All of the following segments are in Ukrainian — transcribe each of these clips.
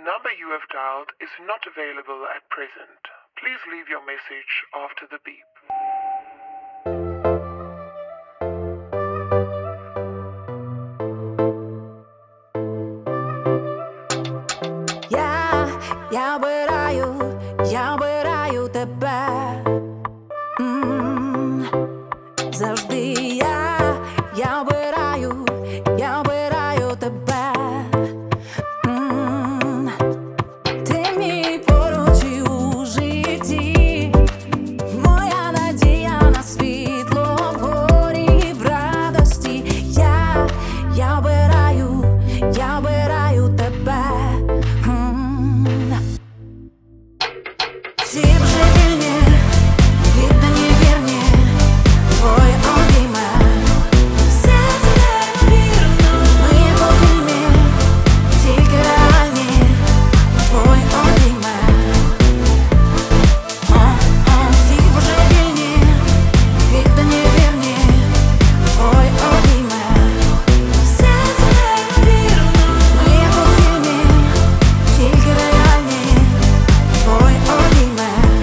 number you have dialed is not available at present. Please leave your message after the beep. Я обираю тебе. Завжди я обираю тебе. Ти мій поруч і у житті, моя надія на світло в горі і в радості. Я обираю тебе. Ці божевільні, віддані, вірні, твої обійми. Все це неймовірно. Ми як у фільмі, тільки реальні, твої обійми. Ці божевільні, віддані, вірні, твої обійми. Все це неймовірно. Ми як у фільмі, тільки реальні, твої обійми.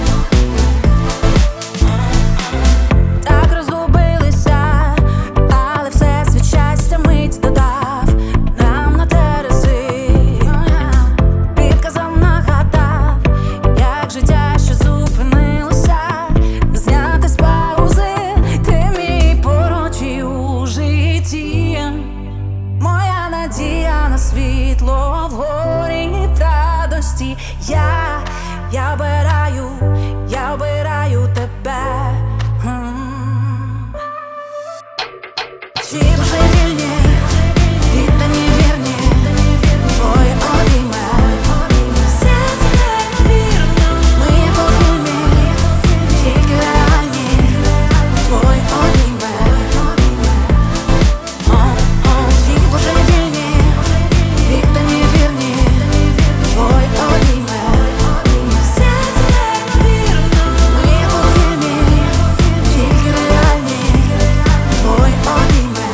Так розгубилися, але всесвіт щастя мить додав нам на терези. Підказав, нагадав, як життя, що зупинилося, зняти з паузи. Ти мій поруч і у житті, моя надія на світло в горі і в радості. Я обираю тебе. Ці божевільні, віддані, вірні, твої обійми. Все це неймовірно. Ми як у фільмі, тільки реальні, твої обійми. Ці божевільні, віддані, вірні, твої обійми. Все це неймовірно. Ми як у фільмі, тільки реальні, твої обійми.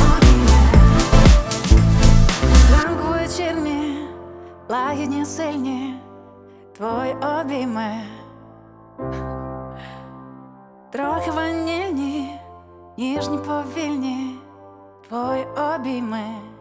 Зранку вечірні, лагідні, сильні, твої обійми. Трохи ванільні, ніжні, повільні, твої обійми.